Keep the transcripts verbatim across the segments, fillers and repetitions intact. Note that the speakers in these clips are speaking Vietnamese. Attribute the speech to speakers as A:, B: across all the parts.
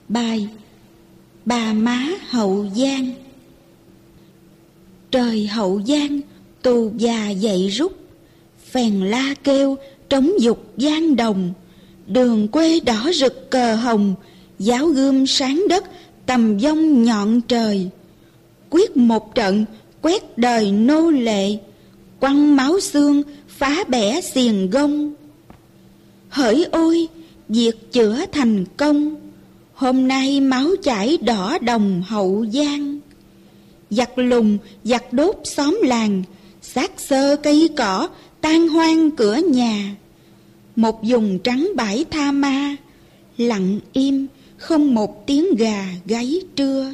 A: Bài Bà má Hậu Giang. Trời Hậu Giang tù già dậy rút, phèn la kêu trống dục giang đồng. Đường quê đỏ rực cờ hồng, giáo gươm sáng đất tầm vong nhọn trời. Quyết một trận quét đời nô lệ, quăng máu xương phá bẻ xiềng gông. Hỡi ôi việc chữa thành công, hôm nay máu chảy đỏ đồng Hậu Giang. Giặc lùng giặc đốt xóm làng, xác xơ cây cỏ tan hoang cửa nhà. Một vùng trắng bãi tha ma, lặng im không một tiếng gà gáy trưa.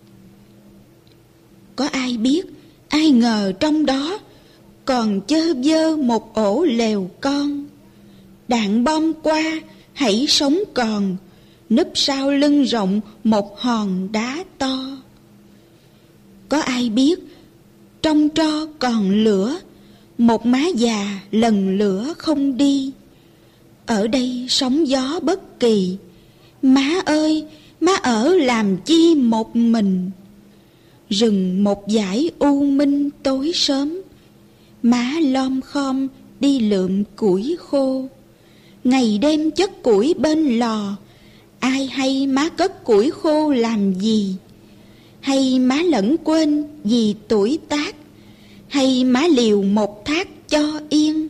A: Có ai biết, ai ngờ trong đó còn chơ vơ một ổ lều con. Đạn bom qua hãy sống còn, núp sau lưng rộng một hòn đá to. Có ai biết trong tro còn lửa, một má già lần lửa không đi. Ở đây sóng gió bất kỳ, má ơi má ở làm chi một mình. Rừng một dải u minh tối sớm, má lom khom đi lượm củi khô. Ngày đêm chất củi bên lò, ai hay má cất củi khô làm gì? Hay má lẫn quên vì tuổi tác, hay má liều một thác cho yên?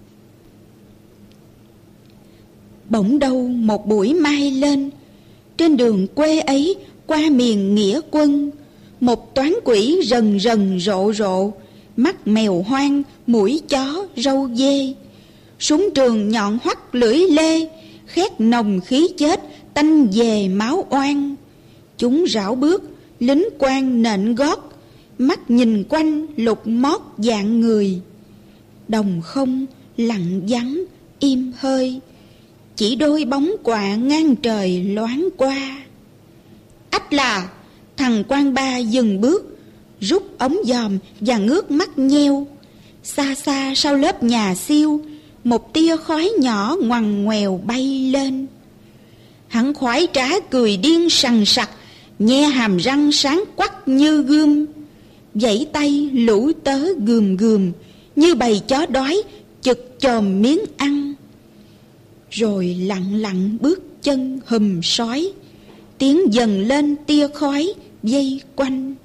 A: Bỗng đâu một buổi mai lên, trên đường quê ấy qua miền nghĩa quân, một toán quỷ rần rần rộ rộ, mắt mèo hoang, mũi chó, râu dê. Súng trường nhọn hoắt lưỡi lê, khét nồng khí chết, tanh về máu oan. Chúng rảo bước, lính quan nện gót, mắt nhìn quanh lục mót dạng người. Đồng không lặng vắng im hơi, chỉ đôi bóng quạ ngang trời loáng qua. Ách là thằng quan ba dừng bước, rút ống dòm và ngước mắt nheo. Xa xa sau lớp nhà siêu, một tia khói nhỏ ngoằn ngoèo bay lên. Hắn khoái trá cười điên sằng sặc, nhe hàm răng sáng quắc như gươm. Vẫy tay lũ tớ gườm gườm, như bầy chó đói chực chồm miếng ăn. Rồi lặng lặng bước chân hùm sói, tiến dần lên tia khói vây quanh.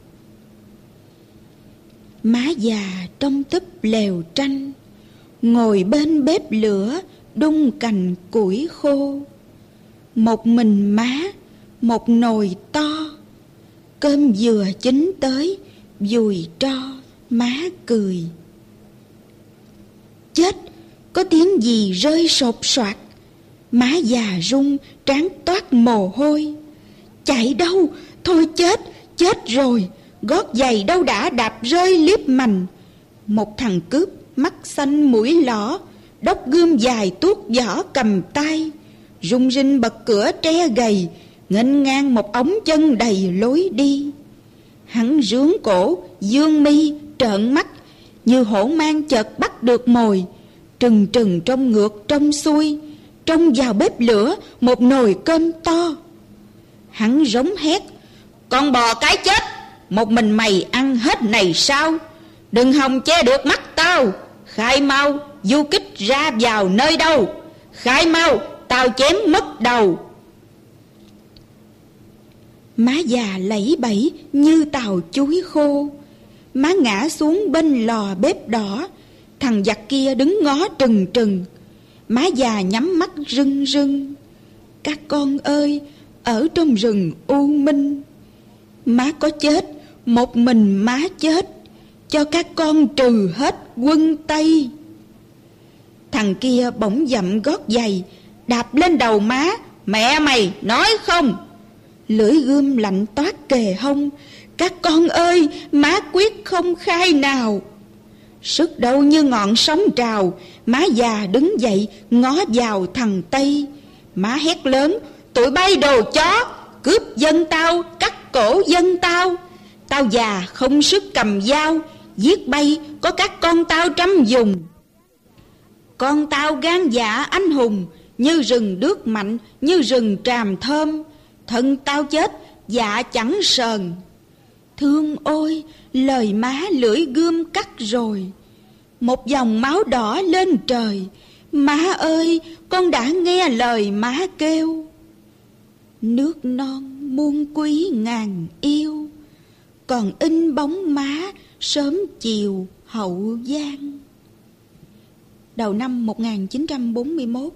A: Má già trong túp lều tranh, ngồi bên bếp lửa đun cành củi khô. Một mình má, một nồi to, cơm vừa chín tới vùi tro má cười. Chết, có tiếng gì rơi sột soạt, má già run trán toát mồ hôi. Chạy đâu, thôi chết, chết rồi, gót giày đâu đã đạp rơi liếp mành. Một thằng cướp mắt xanh mũi lõ, đốc gươm dài tuốt vỏ cầm tay, rung rinh bật cửa tre gầy, nghênh ngang một ống chân đầy lối đi. Hắn rướn cổ, dương mi, trợn mắt, như hổ mang chợt bắt được mồi, trừng trừng trông ngược trông xuôi, trông vào bếp lửa một nồi cơm to. Hắn rống hét: Con bò cái chết, một mình mày ăn hết này sao? Đừng hòng che được mắt tao. Khai mau, du kích ra vào nơi đâu? Khai mau, tao chém mất đầu. Má già lẫy bẫy như tàu chuối khô. Má ngã xuống bên lò bếp đỏ. Thằng giặc kia đứng ngó trừng trừng. Má già nhắm mắt rưng rưng. Các con ơi, ở trong rừng u minh, má có chết, một mình má chết, cho các con trừ hết quân Tây. Thằng kia bỗng dậm gót giày, đạp lên đầu má. Mẹ mày nói không? Lưỡi gươm lạnh toát kề hông. Các con ơi, má quyết không khai nào. Sức đâu như ngọn sóng trào, má già đứng dậy ngó vào thằng Tây. Má hét lớn: Tụi bay đồ chó, cướp dân tao, cắt cổ dân tao. Tao già không sức cầm dao, giết bay có các con tao trăm dùng. Con tao gan dạ anh hùng, như rừng đước mạnh, như rừng tràm thơm. thân tao chết, dạ chẳng sờn. Thương ôi, lời má lưỡi gươm cắt rồi, một dòng máu đỏ lên trời. Má ơi, con đã nghe lời má kêu. Nước non muôn quý ngàn yêu, còn in bóng má sớm chiều Hậu Giang. Đầu năm một nghìn chín trăm bốn mươi mốt.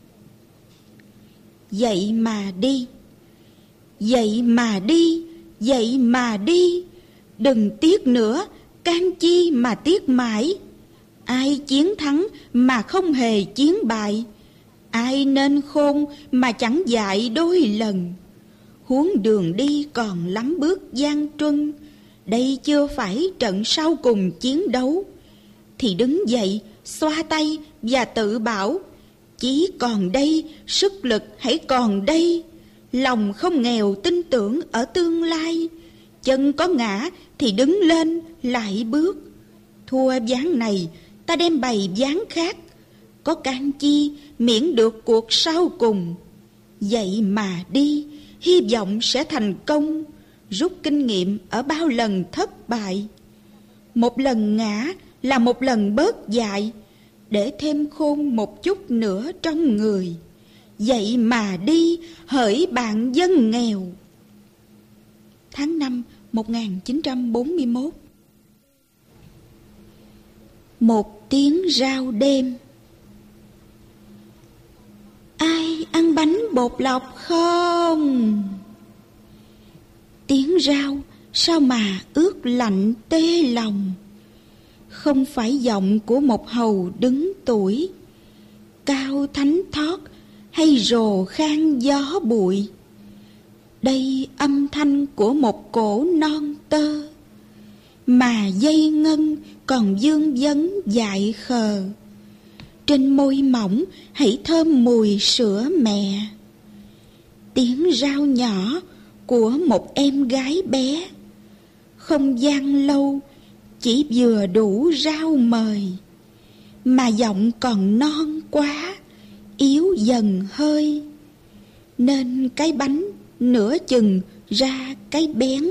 A: Vậy mà đi, vậy mà đi, vậy mà đi, đừng tiếc nữa, can chi mà tiếc mãi. Ai chiến thắng mà không hề chiến bại, ai nên khôn mà chẳng dại đôi lần. Huống đường đi còn lắm bước gian truân, đây chưa phải trận sau cùng chiến đấu. Thì đứng dậy, xoa tay và tự bảo, chí còn đây, sức lực hãy còn đây. Lòng không nghèo tin tưởng ở tương lai, chân có ngã thì đứng lên lại bước. Thua ván này, ta đem bày ván khác, có can chi miễn được cuộc sau cùng. Vậy mà đi, hy vọng sẽ thành công, rút kinh nghiệm ở bao lần thất bại. Một lần ngã là một lần bớt dại, để thêm khôn một chút nữa trong người. Vậy mà đi, hỡi bạn dân nghèo. Tháng năm một nghìn chín trăm bốn mươi mốt. Một tiếng rao đêm. Ai ăn bánh bột lọc không? Tiếng rao sao mà ướt lạnh tê lòng. Không phải giọng của một hầu đứng tuổi, cao thánh thót hay rồ khan gió bụi. Đây âm thanh của một cổ non tơ, mà dây ngân còn vương vấn dại khờ. Trên môi mỏng hãy thơm mùi sữa mẹ. Tiếng rao nhỏ của một em gái bé, không gian lâu chỉ vừa đủ rao mời. Mà giọng còn non quá, yếu dần hơi, nên cái bánh nửa chừng ra cái bén.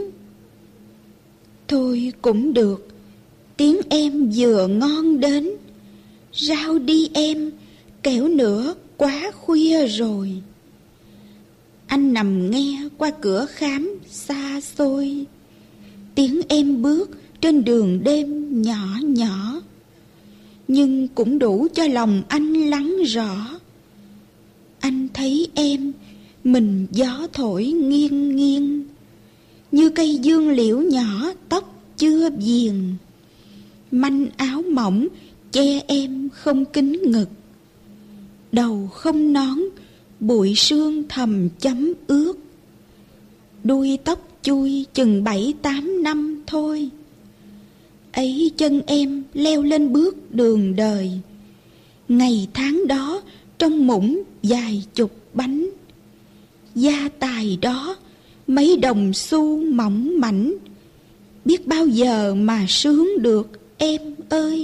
A: Thôi cũng được, tiếng em vừa ngon đến. Rao đi em, kẻo nữa quá khuya rồi. Anh nằm nghe qua cửa khám xa xôi, tiếng em bước trên đường đêm nhỏ nhỏ. Nhưng cũng đủ cho lòng anh lắng rõ. Anh thấy em, mình gió thổi nghiêng nghiêng, như cây dương liễu nhỏ tóc chưa viền. Manh áo mỏng che em không kín ngực, đầu không nón, bụi sương thầm chấm ướt. Đuôi tóc chui chừng bảy tám năm thôi. Ấy chân em leo lên bước đường đời, ngày tháng đó trong muỗng vài chục bánh. Gia tài đó mấy đồng xu mỏng mảnh, biết bao giờ mà sướng được em ơi.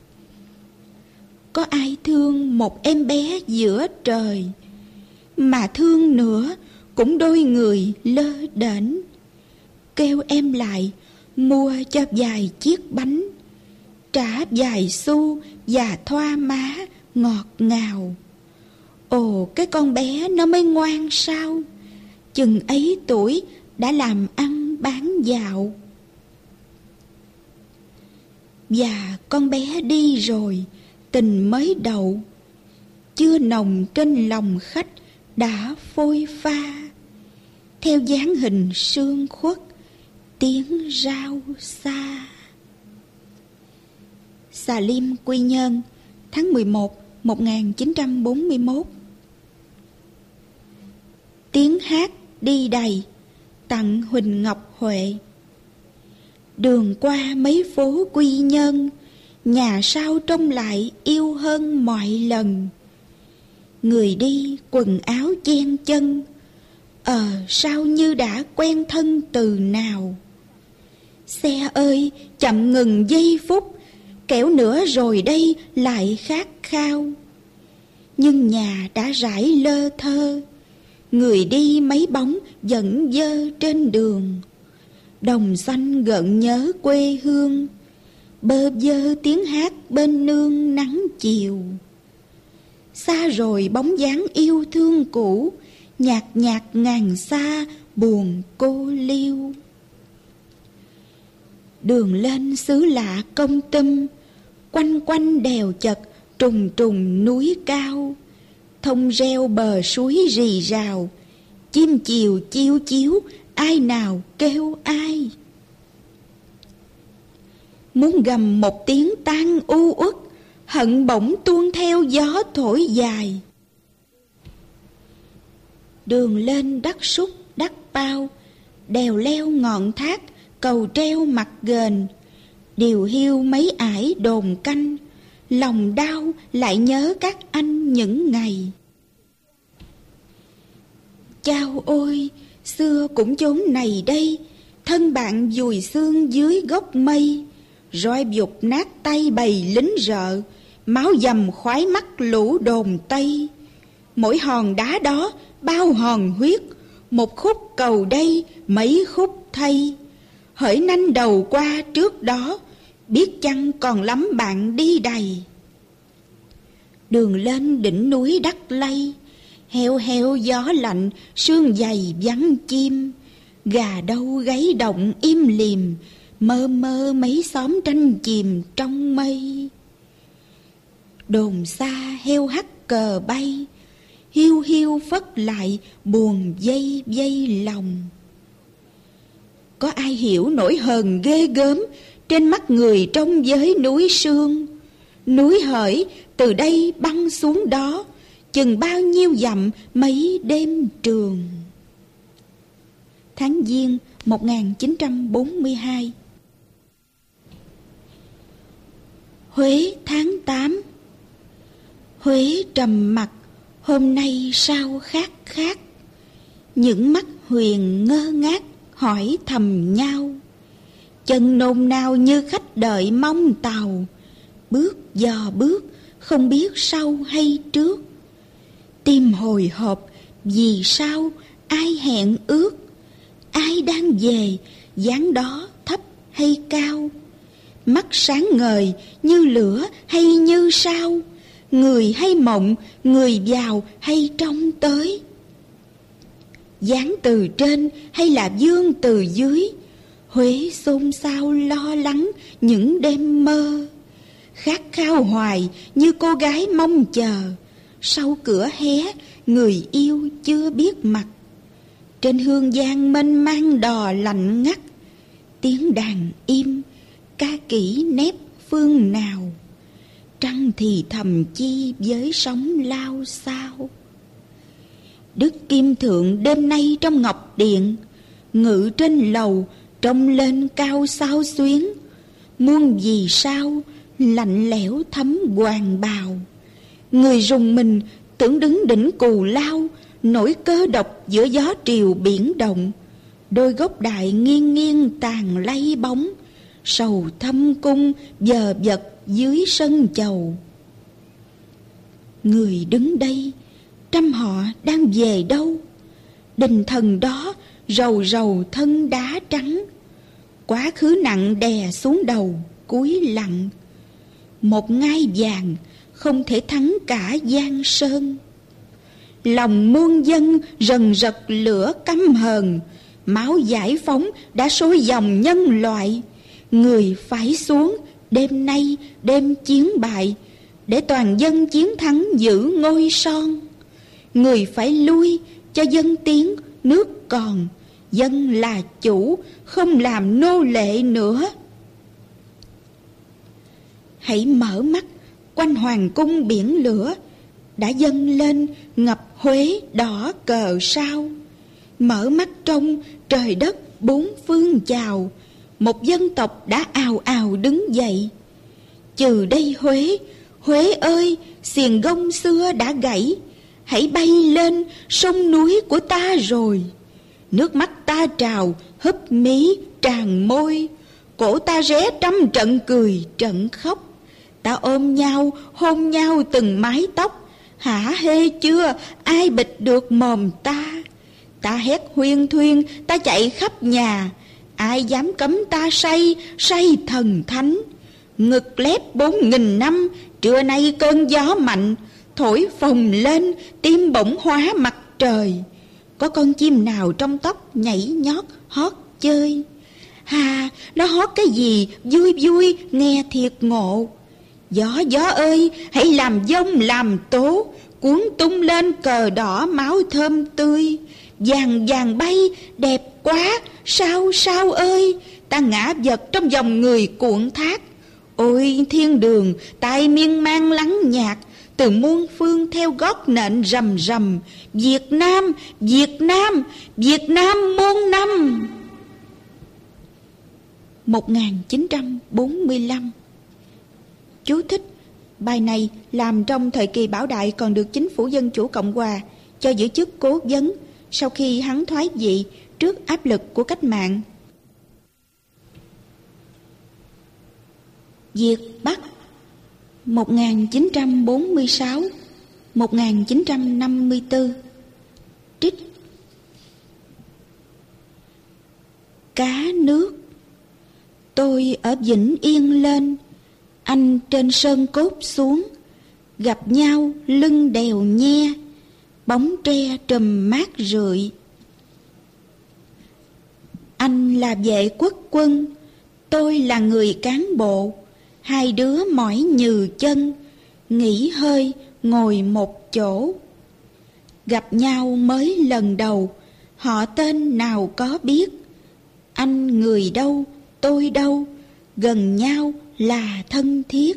A: Có ai thương một em bé giữa trời, mà thương nữa cũng đôi người lơ đễnh. Kêu em lại mua cho vài chiếc bánh, trả vài xu và thoa má ngọt ngào. Ồ, cái con bé nó mới ngoan sao, chừng ấy tuổi đã làm ăn bán dạo. Và con bé đi rồi, tình mới đầu, chưa nồng trên lòng khách đã phôi pha. Theo dáng hình sương khuất, tiếng rao xa. Xà Lim, Quy Nhơn, tháng mười một, một nghìn chín trăm bốn mươi mốt. Tiếng hát đi đầy, tặng Huỳnh Ngọc Huệ. Đường qua mấy phố Quy Nhơn, nhà sao trông lại yêu hơn mọi lần. Người đi quần áo chen chân, ờ sao như đã quen thân từ nào. Xe ơi chậm ngừng giây phút, kẻo nữa rồi đây lại khát khao. Nhưng nhà đã rải lơ thơ, người đi mấy bóng vẫn dơ trên đường. Đồng xanh gợn nhớ quê hương, bơ vơ tiếng hát bên nương nắng chiều. Xa rồi bóng dáng yêu thương cũ, nhạt nhạt ngàn xa buồn cô liêu. Đường lên xứ lạ Công Tum, quanh quanh đèo chật trùng trùng núi cao. Thông reo bờ suối rì rào, chim chiều chiêu chiếu ai nào kêu ai. Muốn gầm một tiếng tan u uất, hận bỗng tuôn theo gió thổi dài. Đường lên đất sút đất bao, đèo leo ngọn thác cầu treo mặt ghềnh. Điều hiu mấy ải đồn canh, lòng đau lại nhớ các anh những ngày. Chao ôi, xưa cũng chốn này đây, thân bạn dùi xương dưới gốc mây. Roi dục nát tay bầy lính rợ, máu dầm khoái mắt lũ đồn Tây. Mỗi hòn đá đó bao hòn huyết, một khúc cầu đây mấy khúc thay. Hỡi nanh đầu qua trước đó, biết chăng còn lắm bạn đi đầy. Đường lên đỉnh núi Đắc Lây, heo heo gió lạnh sương dày vắng chim. Gà đâu gáy động im lìm, mơ mơ mấy xóm tranh chìm trong mây. Đồn xa heo hắt cờ bay, hiu hiu phất lại buồn dây dây lòng. Có ai hiểu nỗi hờn ghê gớm trên mắt người trong giới núi sương. Núi hởi từ đây băng xuống đó, chừng bao nhiêu dặm mấy đêm trường. Tháng Giêng một nghìn chín trăm bốn mươi hai. Huế tháng tám. Huế trầm mặc, hôm nay sao khác khác. Những mắt huyền ngơ ngác hỏi thầm nhau, chân nôn nao như khách đợi mong tàu. Bước dò bước không biết sau hay trước, tim hồi hộp vì sao ai hẹn ước. Ai đang về dáng đó thấp hay cao, mắt sáng ngời như lửa hay như sao. Người hay mộng, người vào hay trong tới. Dáng từ trên hay là dương từ dưới, Huế xôn xao lo lắng những đêm mơ. Khát khao hoài như cô gái mong chờ, sau cửa hé người yêu chưa biết mặt. Trên hương giang mênh mang đò lạnh ngắt, tiếng đàn im ca kỹ nép phương nào. Trăng thì thầm chi với sóng lao sao. Đức Kim Thượng đêm nay trong ngọc điện, ngự trên lầu trông lên cao sao xuyến. Muôn vì sao lạnh lẽo thấm hoàng bào, người rùng mình tưởng đứng đỉnh Cù Lao. Nổi cơ độc giữa gió triều biển động, đôi gốc đại nghiêng nghiêng tàn lay bóng. Sầu thâm cung dờ vật dưới sân chầu. Người đứng đây trăm họ đang về đâu? Đình thần đó rầu rầu thân đá trắng, quá khứ nặng đè xuống đầu cúi lặng. Một ngai vàng không thể thắng cả giang sơn. Lòng muôn dân rần rật lửa căm hờn, máu giải phóng đã sôi dòng nhân loại. Người phải xuống đêm nay đêm chiến bại, để toàn dân chiến thắng giữ ngôi son. Người phải lui cho dân tiến nước còn, dân là chủ không làm nô lệ nữa. Hãy mở mắt, quanh hoàng cung biển lửa đã dâng lên ngập Huế đỏ cờ sao. Mở mắt trông trời đất bốn phương chào, một dân tộc đã ào ào đứng dậy. Trừ đây Huế, Huế ơi, xiềng gông xưa đã gãy. Hãy bay lên sông núi của ta rồi. Nước mắt ta trào húp mí tràn môi, cổ ta ré trăm trận cười trận khóc. Ta ôm nhau hôn nhau từng mái tóc, hả hê chưa ai bịt được mồm ta. Ta hét huyên thuyên, ta chạy khắp nhà, ai dám cấm ta say, say thần thánh. Ngực lép bốn nghìn năm, trưa nay cơn gió mạnh, thổi phồng lên, tim bỗng hóa mặt trời. Có con chim nào trong tóc nhảy nhót hót chơi. Hà, nó hót cái gì vui vui nghe thiệt ngộ. Gió gió ơi, hãy làm dông làm tố, cuốn tung lên cờ đỏ máu thơm tươi. Vàng vàng bay đẹp quá, sao sao ơi, ta ngã vật trong dòng người cuộn thác. Ôi thiên đường tại miên man lắng nhạc, từ muôn phương theo gót nện rầm rầm. Việt Nam, Việt Nam, Việt Nam muôn năm. một nghìn chín trăm bốn mươi lăm. Chú thích: bài này làm trong thời kỳ Bảo Đại còn được Chính phủ Dân chủ Cộng hòa cho giữ chức cố vấn, sau khi hắn thoái vị trước áp lực của cách mạng. Việt Bắc một nghìn chín trăm bốn mươi sáu đến một nghìn chín trăm năm mươi tư. Trích: cá nước. Tôi ở Vĩnh Yên lên, anh trên sơn cốt xuống, gặp nhau lưng đèo nhe, bóng tre trùm mát rượi. Anh là vệ quốc quân, tôi là người cán bộ, hai đứa mỏi nhừ chân, nghỉ hơi ngồi một chỗ. Gặp nhau mới lần đầu, họ tên nào có biết. Anh người đâu, tôi đâu, gần nhau là thân thiết.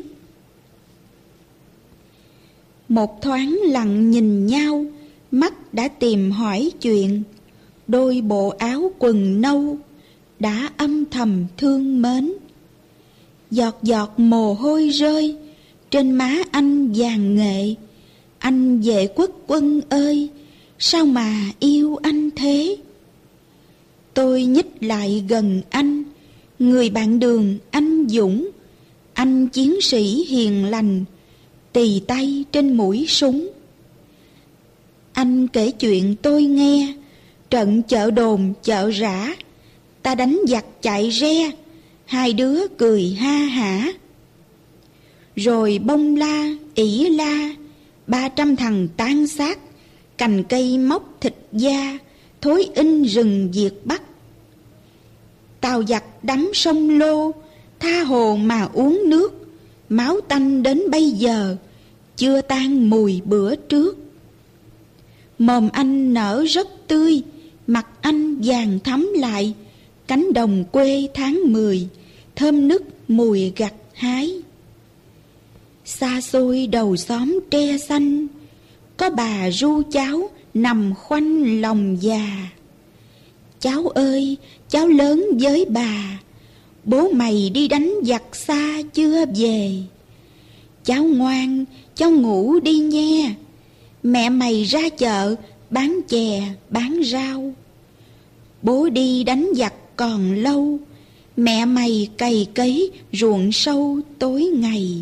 A: Một thoáng lặng nhìn nhau, mắt đã tìm hỏi chuyện. Đôi bộ áo quần nâu đã âm thầm thương mến. Giọt giọt mồ hôi rơi trên má anh vàng nghệ. Anh vệ quốc quân ơi, sao mà yêu anh thế? Tôi nhích lại gần anh, người bạn đường anh Dũng. Anh chiến sĩ hiền lành, tì tay trên mũi súng. Anh kể chuyện tôi nghe, trận chợ đồn chợ rã, ta đánh giặc chạy re, hai đứa cười ha hả. Rồi bông la, ỷ la, ba trăm thằng tan xác, cành cây móc thịt da, thối in rừng Việt Bắc. Tàu giặc đắm sông Lô, tha hồ mà uống nước, máu tanh đến bây giờ, chưa tan mùi bữa trước. Mồm anh nở rất tươi, mặt anh vàng thắm lại, cánh đồng quê tháng mười, thơm nức mùi gặt hái. Xa xôi đầu xóm tre xanh, có bà ru cháu nằm khoanh lòng già. Cháu ơi, cháu lớn với bà, bố mày đi đánh giặc xa chưa về. Cháu ngoan, cháu ngủ đi nghe, mẹ mày ra chợ bán chè bán rau. Bố đi đánh giặc còn lâu, mẹ mày cày cấy ruộng sâu tối ngày.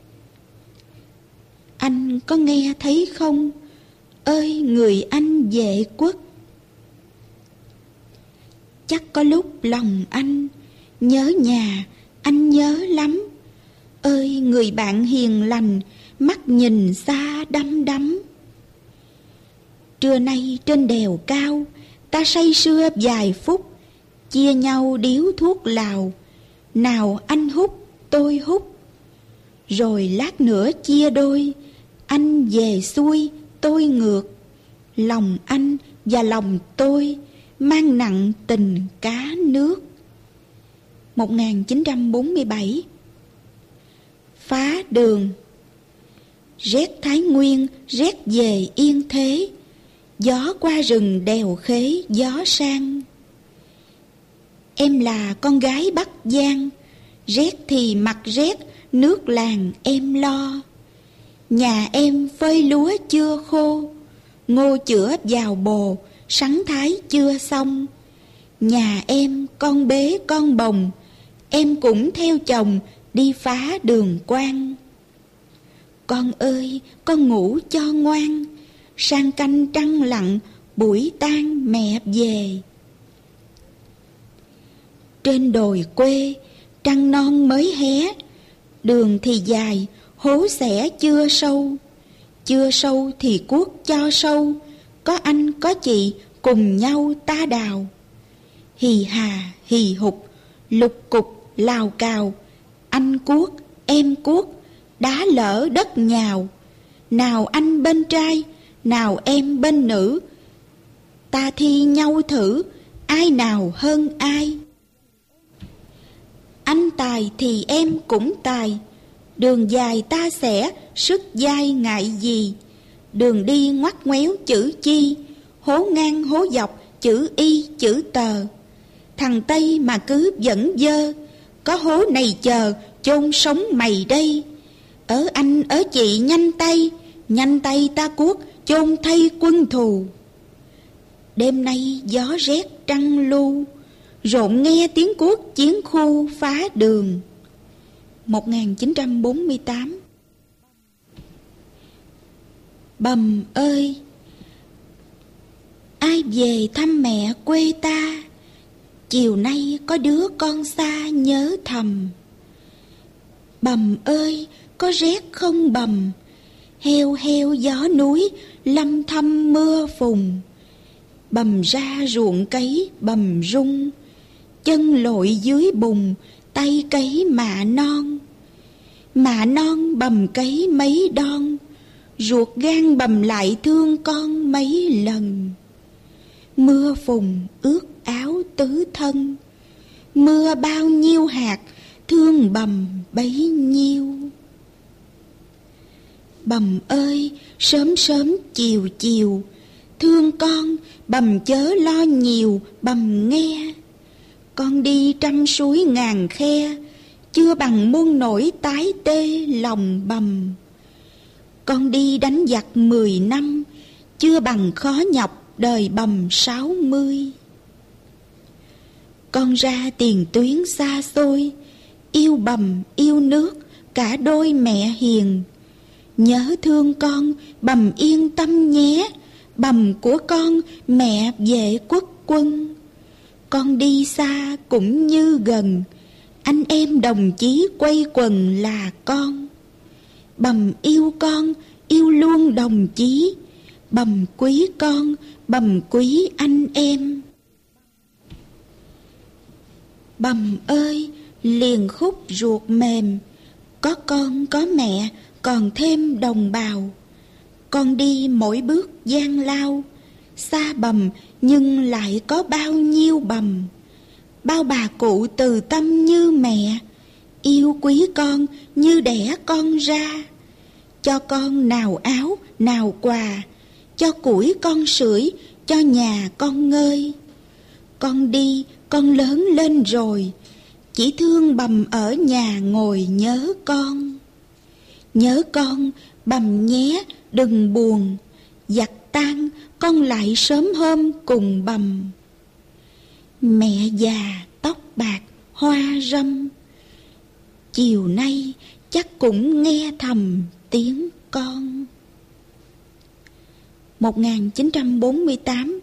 A: Anh có nghe thấy không, ơi người anh vệ quốc? Chắc có lúc lòng anh nhớ nhà, anh nhớ lắm. Ơi người bạn hiền lành, mắt nhìn xa đăm đắm. Trưa nay trên đèo cao, ta say sưa vài phút, chia nhau điếu thuốc lào. Nào anh hút, tôi hút, rồi lát nữa chia đôi. Anh về xuôi, tôi ngược, lòng anh và lòng tôi mang nặng tình cá nước. một nghìn chín trăm bốn mươi bảy. Phá đường. Rét Thái Nguyên, rét về Yên Thế, gió qua rừng đèo khế gió sang. Em là con gái Bắc Giang, rét thì mặc rét, nước làng em lo. Nhà em phơi lúa chưa khô, ngô chữa vào bồ, sắn thái chưa xong. Nhà em con bế con bồng, em cũng theo chồng đi phá đường quan. Con ơi, con ngủ cho ngoan, sang canh trăng lặng, buổi tang mẹ về. Trên đồi quê trăng non mới hé, đường thì dài, hố xẻ chưa sâu. Chưa sâu thì cuốc cho sâu, có anh có chị cùng nhau ta đào. Hì hà hì hục, lục cục lào cào, anh cuốc em cuốc, đá lở đất nhào. Nào anh bên trai, nào em bên nữ, ta thi nhau thử, ai nào hơn ai. Anh tài thì em cũng tài, đường dài ta sẽ sức dai ngại gì. Đường đi ngoắt ngoéo chữ chi, hố ngang hố dọc chữ y chữ tờ. Thằng Tây mà cứ vẫn dơ, có hố này chờ chôn sống mày đây. Ở anh ở chị nhanh tay, nhanh tay ta cuốc chôn thay quân thù. Đêm nay gió rét trăng lu, rộn nghe tiếng cuốc chiến khu phá đường. một nghìn chín trăm bốn mươi tám. Bầm ơi, ai về thăm mẹ quê ta, chiều nay có đứa con xa nhớ thầm. Bầm ơi, có rét không bầm, heo heo gió núi lâm thâm mưa phùn. Bầm ra ruộng cấy bầm rung, chân lội dưới bùn, tay cấy mạ non. Mạ non bầm cấy mấy đon, ruột gan bầm lại thương con mấy lần. Mưa phùn ướt áo tứ thân, mưa bao nhiêu hạt thương bầm bấy nhiêu. Bầm ơi, sớm sớm chiều chiều, thương con bầm chớ lo nhiều bầm nghe. Con đi trăm suối ngàn khe, chưa bằng muôn nỗi tái tê lòng bầm. Con đi đánh giặc mười năm, chưa bằng khó nhọc đời bầm sáu mươi. Con ra tiền tuyến xa xôi, yêu bầm yêu nước cả đôi mẹ hiền. Nhớ thương con bầm yên tâm nhé, bầm của con mẹ vệ quốc quân. Con đi xa cũng như gần, anh em đồng chí quây quần là con. Bầm yêu con, yêu luôn đồng chí, bầm quý con, bầm quý anh em. Bầm ơi, liền khúc ruột mềm, có con có mẹ còn thêm đồng bào. Con đi mỗi bước gian lao, xa bầm nhưng lại có bao nhiêu bầm. Bao bà cụ từ tâm như mẹ, yêu quý con như đẻ con ra. Cho con nào áo nào quà, cho củi con sưởi, cho nhà con ngơi. Con đi con lớn lên rồi, chỉ thương bầm ở nhà ngồi nhớ con. Nhớ con bầm nhé đừng buồn, giặc tan con lại sớm hôm cùng bầm. Mẹ già tóc bạc hoa râm, chiều nay chắc cũng nghe thầm tiếng con. một nghìn chín trăm bốn mươi tám.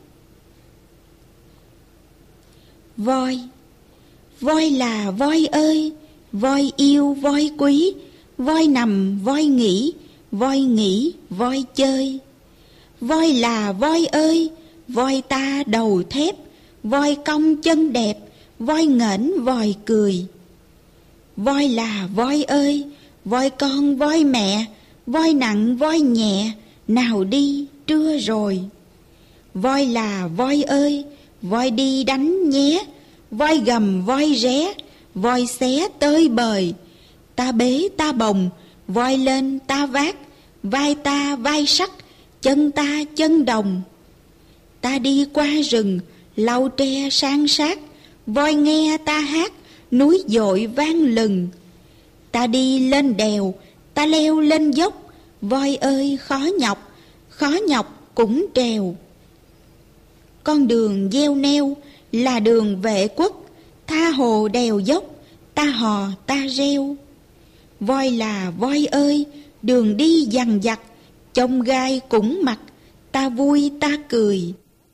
A: Voi. Voi là voi ơi, voi yêu voi quý, voi nằm voi nghỉ, voi nghỉ voi chơi. Voi là voi ơi, voi ta đầu thép, voi cong chân đẹp, voi nghển voi cười. Voi là voi ơi, voi con voi mẹ, voi nặng voi nhẹ, nào đi trưa rồi. Voi là voi ơi, voi đi đánh nhé, voi gầm voi ré, voi xé tơi bời. Ta bế ta bồng, voi lên ta vác, vai ta vai sắt, chân ta chân đồng. Ta đi qua rừng, lau tre san sát, voi nghe ta hát, núi dội vang lừng. Ta đi lên đèo, ta leo lên dốc, voi ơi khó nhọc, khó nhọc cũng trèo. Con đường gieo neo là đường vệ quốc, tha hồ đèo dốc, ta hò ta reo. Voi là voi ơi, đường đi dằn vặt, chông gai cũng mặc, ta vui ta cười.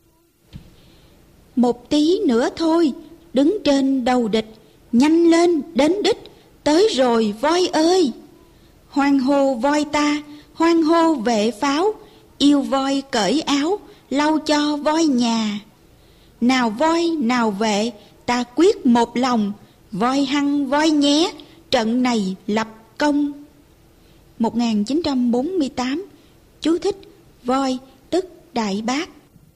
A: một tí nữa thôi, đứng trên đầu địch, nhanh lên đến đích, tới rồi voi ơi. Hoan hô voi ta, hoan hô vệ pháo, yêu voi cởi áo, lau cho voi nhà. Nào voi, nào vệ, ta quyết một lòng, voi hăng voi nhé, trận này lập công. một nghìn chín trăm bốn mươi tám. Chú thích: voi tức Đại Bác.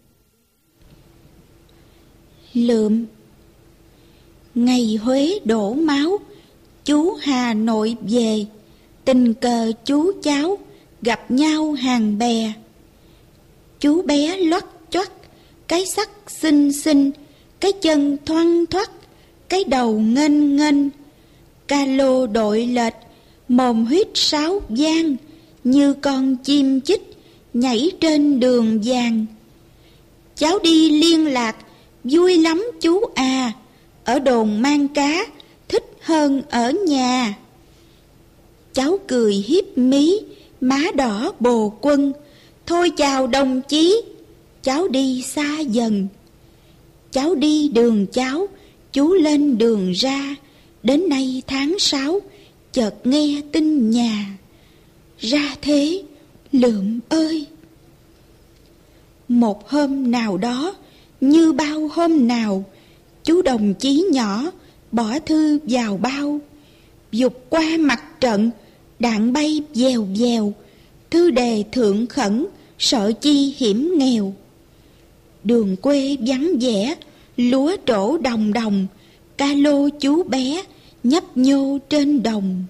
A: Lượm. Ngày Huế đổ máu, chú Hà Nội về, tình cờ chú cháu gặp nhau hàng bè. Chú bé loắt choắt, cái sắc xinh xinh, cái chân thoăn thoắt, cái đầu nghênh nghênh. Ca lô đội lệch, mồm huýt sáo vang, như con chim chích nhảy trên đường vàng. Cháu đi liên lạc, vui lắm chú à, ở đồn mang cá, thích hơn ở nhà. Cháu cười hiếp mí, má đỏ bồ quân, thôi chào đồng chí, cháu đi xa dần. Cháu đi đường cháu, chú lên đường ra, đến nay tháng sáu, chợt nghe tin nhà. Ra thế, Lượm ơi. Một hôm nào đó, như bao hôm nào, chú đồng chí nhỏ bỏ thư vào bao. Dục qua mặt trận, đạn bay vèo vèo, thư đề thượng khẩn, sợ chi hiểm nghèo. Đường quê vắng vẻ, lúa trổ đồng đồng, ca lô chú bé nhấp nhô trên đồng.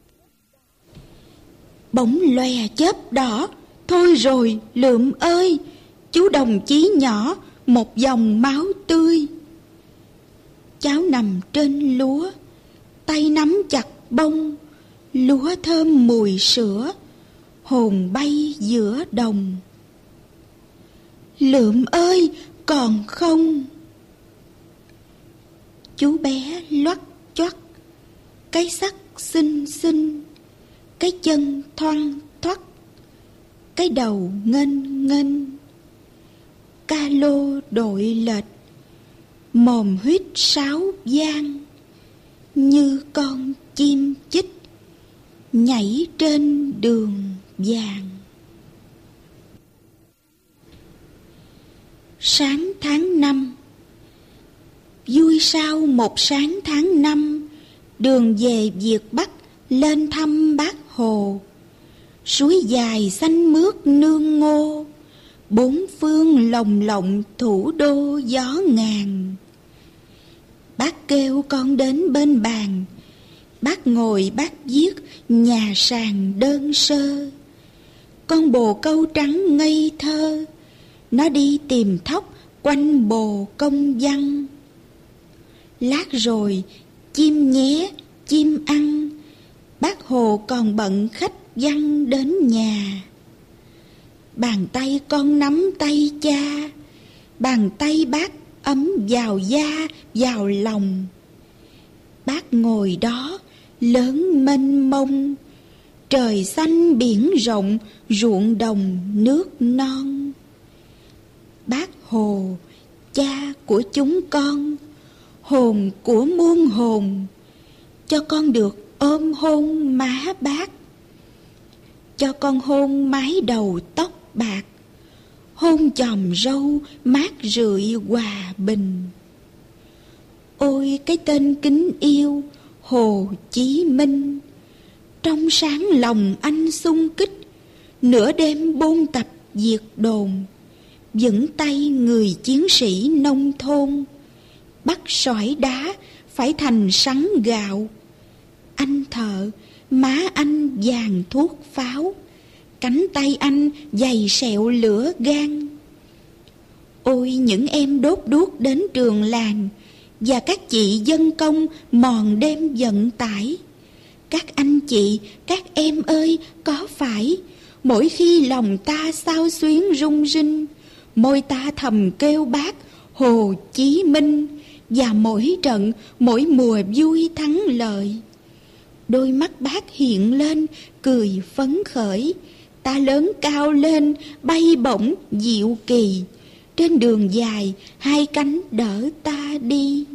A: Bỗng lòe chớp đỏ, thôi rồi Lượm ơi, chú đồng chí nhỏ một dòng máu tươi. Cháu nằm trên lúa, tay nắm chặt bông, lúa thơm mùi sữa, hồn bay giữa đồng. Lượm ơi, còn không? Chú bé loắt choắt, cái sắc xinh xinh, cái chân thoăn thoắt, cái đầu nghênh nghênh. Ca lô đội lệch, mồm huýt sáo vang, như con chim chích nhảy trên đường vàng. Sáng tháng năm. Vui sao một sáng tháng năm, đường về Việt Bắc lên thăm Bác Hồ. Suối dài xanh mướt nương ngô, bốn phương lồng lộng thủ đô gió ngàn. Bác kêu con đến bên bàn, bác ngồi bác viết nhà sàn đơn sơ. Con bồ câu trắng ngây thơ, nó đi tìm thóc quanh bồ công văn. Lát rồi chim nhé chim ăn, Bác Hồ còn bận khách văn đến nhà. Bàn tay con nắm tay cha, bàn tay bác ấm vào da vào lòng. Bác ngồi đó lớn mênh mông, trời xanh biển rộng, ruộng đồng nước non. Bác Hồ, cha của chúng con, hồn của muôn hồn, cho con được ôm hôn má bác. Cho con hôn mái đầu tóc bạc, hôn chòm râu mát rượi hòa bình. Ôi cái tên kính yêu Hồ Chí Minh, trong sáng lòng anh xung kích, nửa đêm bôn tập diệt đồn, vững tay người chiến sĩ nông thôn. Bắt sỏi đá phải thành sắn gạo, anh thợ má anh vàng thuốc pháo, cánh tay anh dày sẹo lửa gan. Ôi những em đốt đuốc đến trường làng, và các chị dân công mòn đêm vận tải. Các anh chị, các em ơi, có phải mỗi khi lòng ta xao xuyến rung rinh, môi ta thầm kêu bác Hồ Chí Minh, và mỗi trận, mỗi mùa vui thắng lợi, đôi mắt bác hiện lên cười phấn khởi, ta lớn cao lên bay bổng diệu kỳ, trên đường dài hai cánh đỡ ta đi.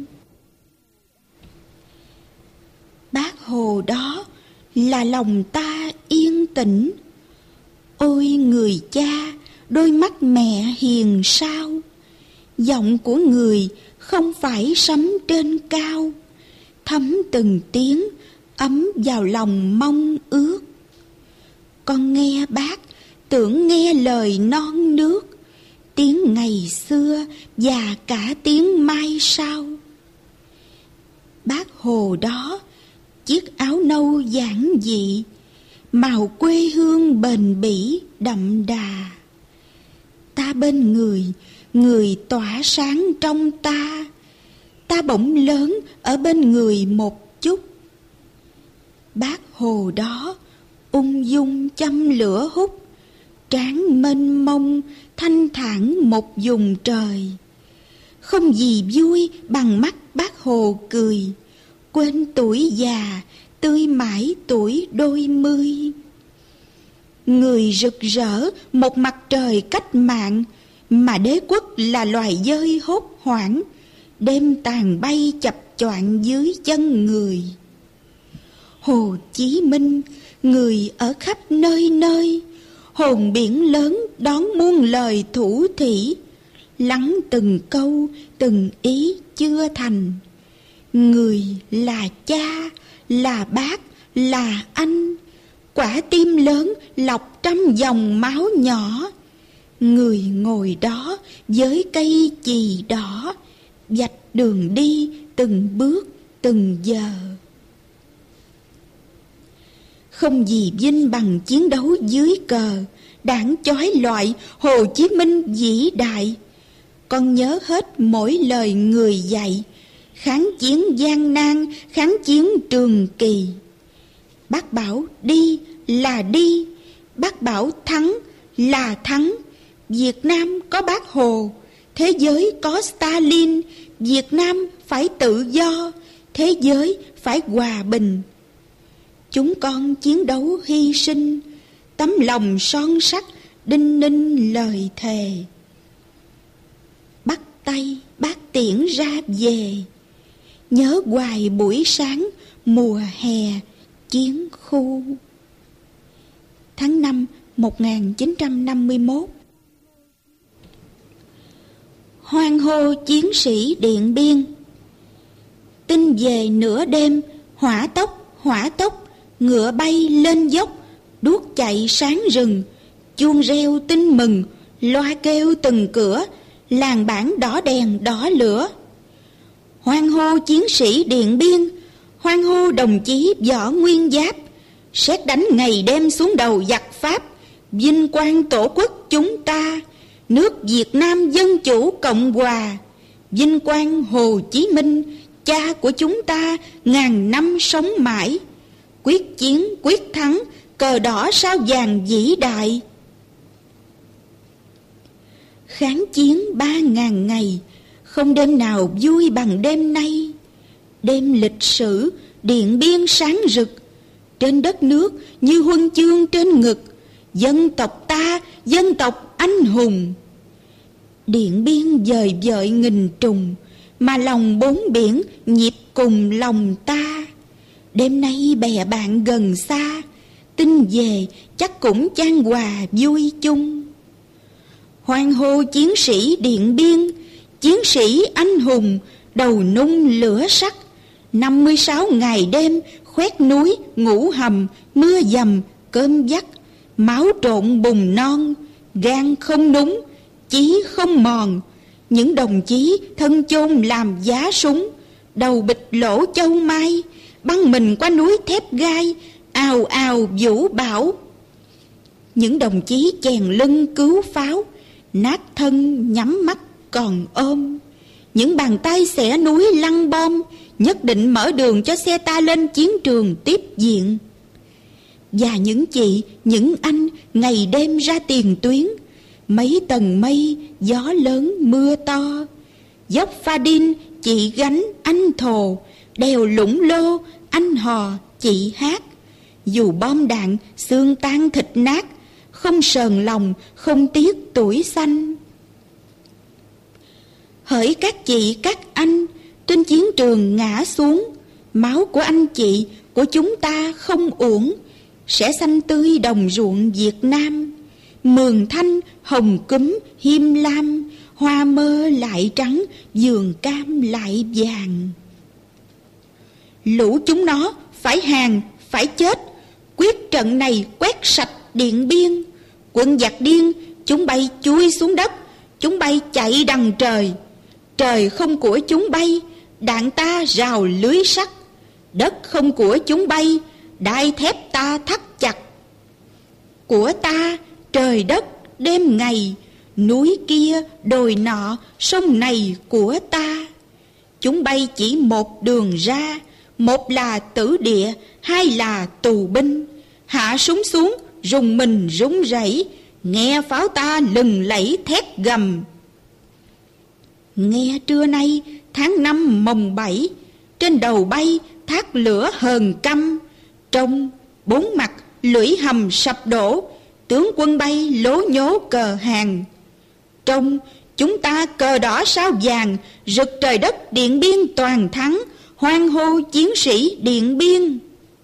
A: Bác Hồ đó là lòng ta yên tĩnh. Ôi người cha, đôi mắt mẹ hiền sao. Giọng của người không phải sấm trên cao, thấm từng tiếng ấm vào lòng mong ước. Con nghe bác tưởng nghe lời non nước, tiếng ngày xưa và cả tiếng mai sau. Bác Hồ đó, chiếc áo nâu giản dị, màu quê hương bền bỉ đậm đà. Ta bên người, người tỏa sáng trong ta, ta bỗng lớn ở bên người một chút. Bác Hồ đó ung dung châm lửa hút, trán mênh mông thanh thản một vùng trời. Không gì vui bằng mắt bác Hồ cười, quên tuổi già tươi mãi tuổi đôi mươi. Người rực rỡ một mặt trời cách mạng, mà đế quốc là loài dơi hốt hoảng, đêm tàn bay chập choạng dưới chân người. Hồ Chí Minh, người ở khắp nơi nơi, hồn biển lớn đón muôn lời thủ thỉ, lắng từng câu từng ý chưa thành. Người là cha, là bác, là anh, quả tim lớn lọc trăm dòng máu nhỏ. Người ngồi đó với cây chì đỏ, vạch đường đi từng bước từng giờ. Không gì vinh bằng chiến đấu dưới cờ, đảng chói lọi Hồ Chí Minh vĩ đại. Con nhớ hết mỗi lời người dạy, kháng chiến gian nan, kháng chiến trường kỳ. Bác bảo đi là đi, bác bảo thắng là thắng. Việt Nam có Bác Hồ, thế giới có Stalin. Việt Nam phải tự do, thế giới phải hòa bình. Chúng con chiến đấu hy sinh, tấm lòng son sắt đinh ninh lời thề. Bắt tay bác tiễn ra về, nhớ hoài buổi sáng mùa hè chiến khu. Tháng năm một nghìn chín trăm năm mươi mốt. Hoan hô chiến sĩ Điện Biên. Tin về nửa đêm, hỏa tốc, hỏa tốc, ngựa bay lên dốc, đuốc chạy sáng rừng, chuông reo tin mừng, loa kêu từng cửa, làng bản đỏ đèn đỏ lửa. Hoan hô chiến sĩ Điện Biên, hoan hô đồng chí Võ Nguyên Giáp, sét đánh ngày đêm xuống đầu giặc Pháp, vinh quang tổ quốc chúng ta, nước Việt Nam Dân Chủ Cộng Hòa, vinh quang Hồ Chí Minh, cha của chúng ta ngàn năm sống mãi. Quyết chiến quyết thắng, cờ đỏ sao vàng vĩ đại. Kháng chiến ba ngàn ngày, không đêm nào vui bằng đêm nay. Đêm lịch sử, Điện Biên sáng rực, trên đất nước như huân chương trên ngực. Dân tộc ta, dân tộc anh hùng. Điện Biên dời vợi nghìn trùng, mà lòng bốn biển nhịp cùng lòng ta. Đêm nay bè bạn gần xa, tin về chắc cũng chan hòa vui chung. Hoan hô chiến sĩ Điện Biên, chiến sĩ anh hùng, đầu nung lửa sắt. Năm mươi sáu ngày đêm khoét núi ngủ hầm, mưa dầm cơm vắt, máu trộn bùn non, gan không núng, chí không mòn. Những đồng chí thân chôn làm giá súng, đầu bịch lỗ châu mai, băng mình qua núi thép gai, ào ào vũ bão. Những đồng chí chèn lưng cứu pháo, nát thân nhắm mắt còn ôm. Những bàn tay xẻ núi lăn bom, nhất định mở đường cho xe ta lên chiến trường tiếp diện. Và những chị, những anh ngày đêm ra tiền tuyến, mấy tầng mây, gió lớn mưa to. Dốc Pha Đin chị gánh anh thồ, đèo Lũng Lô anh hò chị hát. Dù bom đạn xương tan thịt nát, không sờn lòng không tiếc tuổi xanh. Hỡi các chị các anh trên chiến trường ngã xuống, máu của anh chị của chúng ta không uổng, sẽ xanh tươi đồng ruộng Việt Nam. Mường thanh hồng cúm hiêm lam, hoa mơ lại trắng, vườn cam lại vàng. Lũ chúng nó phải hàng, phải chết, quyết trận này quét sạch Điện Biên. Quân giặc điên, chúng bay chui xuống đất, chúng bay chạy đằng trời. Trời không của chúng bay, đạn ta rào lưới sắt. Đất không của chúng bay, đai thép ta thắt chặt. Của ta trời đất đêm ngày, núi kia đồi nọ sông này của ta. Chúng bay chỉ một đường ra, một là tử địa, hai là tù binh. Hạ súng xuống rùng mình rúng rẩy, nghe pháo ta lừng lẫy thét gầm. Nghe trưa nay tháng năm mồng bảy, trên đầu bay thác lửa hờn căm. Trong bốn mặt lũy hầm sập đổ, tướng quân bay lố nhố cờ hàng. Trong chúng ta cờ đỏ sao vàng, rực trời đất Điện Biên toàn thắng, hoan hô chiến sĩ Điện Biên.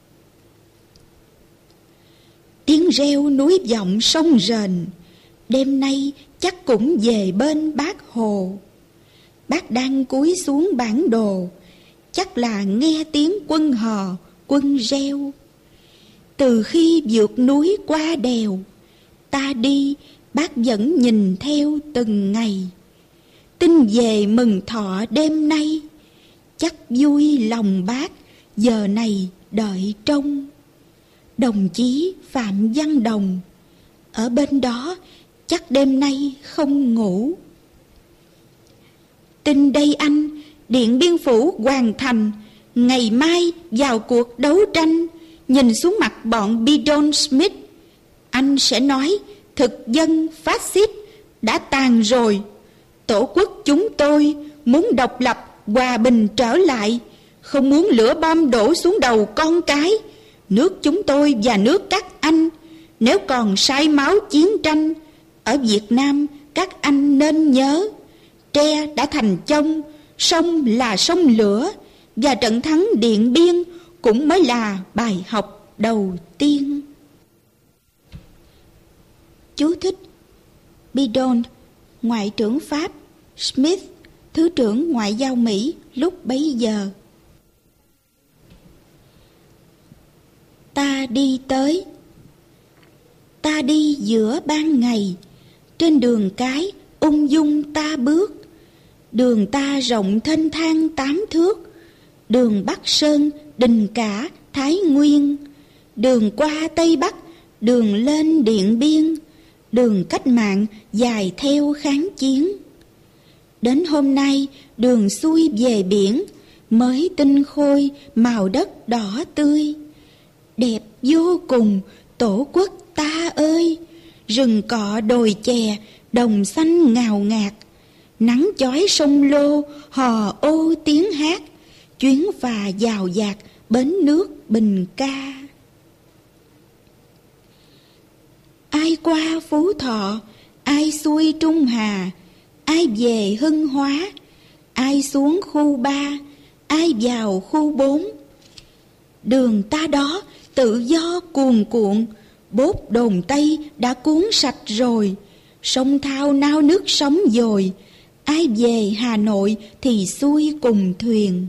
A: Tiếng reo núi vọng sông rền, đêm nay chắc cũng về bên Bác Hồ. Bác đang cúi xuống bản đồ, chắc là nghe tiếng quân hò, quân reo. Từ khi vượt núi qua đèo, ta đi bác vẫn nhìn theo từng ngày. Tin về mừng thọ đêm nay, chắc vui lòng bác giờ này đợi trông. Đồng chí Phạm Văn Đồng ở bên đó chắc đêm nay không ngủ. Tin đây anh, Điện Biên Phủ hoàn thành, ngày mai vào cuộc đấu tranh. Nhìn xuống mặt bọn Bidon Smith, anh sẽ nói thực dân phát xít đã tàn rồi. Tổ quốc chúng tôi muốn độc lập, hòa bình trở lại, không muốn lửa bom đổ xuống đầu con cái. Nước chúng tôi và nước các anh, nếu còn say máu chiến tranh, ở Việt Nam các anh nên nhớ, tre đã thành chông, sông là sông lửa, và trận thắng Điện Biên cũng mới là bài học đầu tiên. Chú thích: Bidon, Ngoại trưởng Pháp, Smith, Thứ trưởng Ngoại giao Mỹ lúc bấy giờ. Ta đi tới. Ta đi giữa ban ngày, trên đường cái ung dung ta bước. Đường ta rộng thênh thang tám thước, đường Bắc Sơn, Đình Cả, Thái Nguyên, đường qua Tây Bắc, đường lên Điện Biên, đường cách mạng dài theo kháng chiến. Đến hôm nay đường xuôi về biển, mới tinh khôi màu đất đỏ tươi. Đẹp vô cùng tổ quốc ta ơi, rừng cọ đồi chè, đồng xanh ngào ngạt. Nắng chói sông Lô hò ô tiếng hát, chuyến phà dào dạt bến nước Bình Ca. Ai qua Phú Thọ, ai xuôi Trung Hà, ai về Hưng Hóa, ai xuống khu ba, ai vào khu bốn. Đường ta đó tự do cuồn cuộn, bốt đồn Tây đã cuốn sạch rồi. Sông Thao nao nước sóng dồi, ai về Hà Nội thì xuôi cùng thuyền.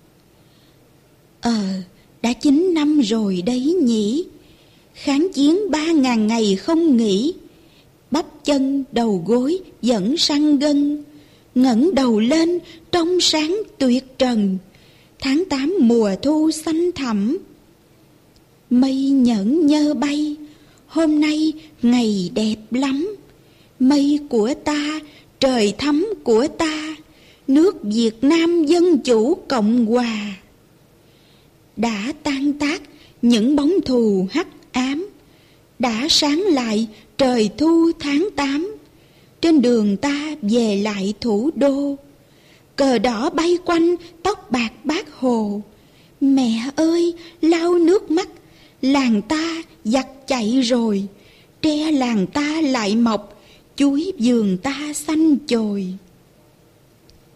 A: Ờ, đã chín năm rồi đấy nhỉ. Kháng chiến ba ngàn ngày không nghỉ, bắp chân đầu gối vẫn săn gân. Ngẩng đầu lên trong sáng tuyệt trần, tháng tám mùa thu xanh thẳm. Mây nhẫn nhơ bay, hôm nay ngày đẹp lắm. Mây của ta, trời thắm của ta, nước Việt Nam Dân Chủ Cộng Hòa. Đã tan tác những bóng thù hắc ám, đã sáng lại trời thu tháng tám. Trên đường ta về lại thủ đô, cờ đỏ bay quanh tóc bạc Bác Hồ. Mẹ ơi lau nước mắt, làng ta giặc chạy rồi, tre làng ta lại mọc, chuối vườn ta xanh chồi.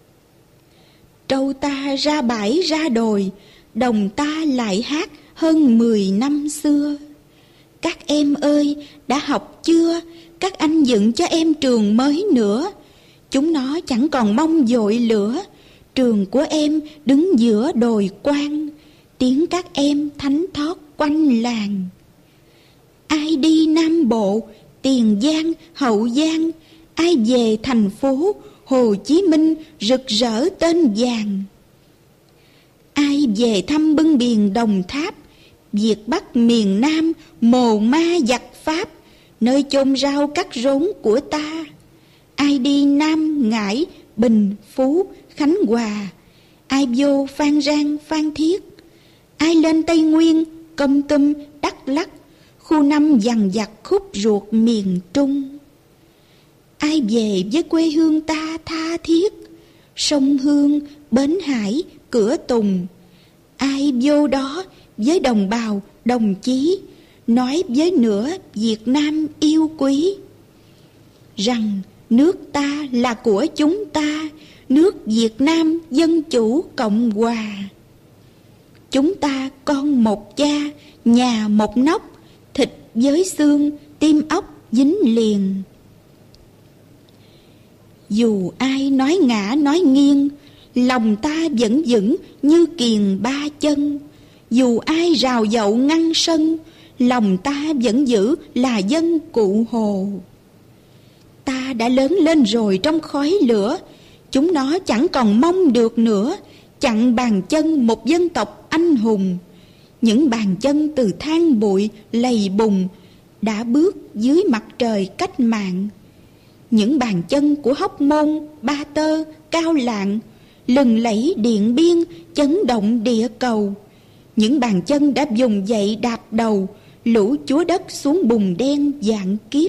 A: Trâu ta ra bãi ra đồi, đồng ta lại hát hơn mười năm xưa. Các em ơi, đã học chưa? Các anh dựng cho em trường mới nữa. Chúng nó chẳng còn mong dội lửa. Trường của em đứng giữa đồi quan, tiếng các em thánh thót quanh làng. Ai đi Nam Bộ, Tiền Giang, Hậu Giang, ai về thành phố Hồ Chí Minh rực rỡ tên vàng. Ai về thăm bưng biển Đồng Tháp, Việt Bắc miền Nam mồ ma giặc Pháp, nơi chôn rau cắt rốn của ta. Ai đi Nam Ngãi, Bình Phú, Khánh Hòa, ai vô Phan Rang, Phan Thiết, ai lên Tây Nguyên, Kon Tum, Đắk Lắk, khu năm dằn vặt khúc ruột miền Trung. Ai về với quê hương ta tha thiết, sông Hương, Bến Hải, Cửa Tùng. Ai vô đó với đồng bào, đồng chí, nói với nửa Việt Nam yêu quý, rằng nước ta là của chúng ta, nước Việt Nam Dân Chủ Cộng Hòa. Chúng ta con một cha, nhà một nóc, thịt với xương, tim ốc dính liền. Dù ai nói ngã nói nghiêng, lòng ta vẫn vững như kiền ba chân. Dù ai rào dậu ngăn sân, lòng ta vẫn giữ là dân Cụ Hồ. Ta đã lớn lên rồi trong khói lửa, chúng nó chẳng còn mong được nữa chặn bàn chân một dân tộc anh hùng. Những bàn chân từ than bụi lầy bùng đã bước dưới mặt trời cách mạng. Những bàn chân của Hóc Môn, Ba Tơ, Cao Lạng lừng lẫy Điện Biên, chấn động địa cầu. Những bàn chân đã vùng dậy đạp đầu lũ chúa đất xuống bùn đen vạn kiếp.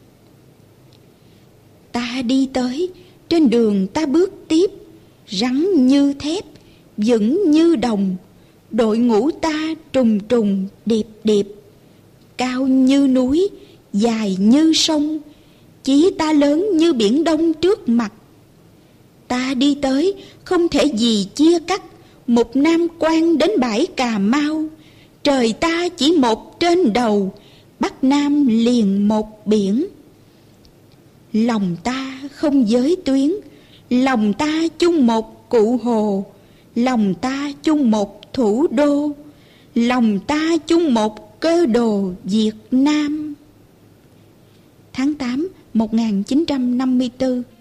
A: Ta đi tới, trên đường ta bước tiếp, rắn như thép, vững như đồng. Đội ngũ ta trùng trùng điệp điệp, cao như núi, dài như sông. Chí ta lớn như biển Đông trước mặt. Ta đi tới không thể gì chia cắt một Nam Quan đến bãi Cà Mau. Trời ta chỉ một trên đầu, Bắc Nam liền một biển. Lòng ta không giới tuyến, lòng ta chung một Cụ Hồ. Lòng ta chung một thủ đô, lòng ta chung một cơ đồ Việt Nam. Tháng tám một nghìn chín trăm năm mươi tư.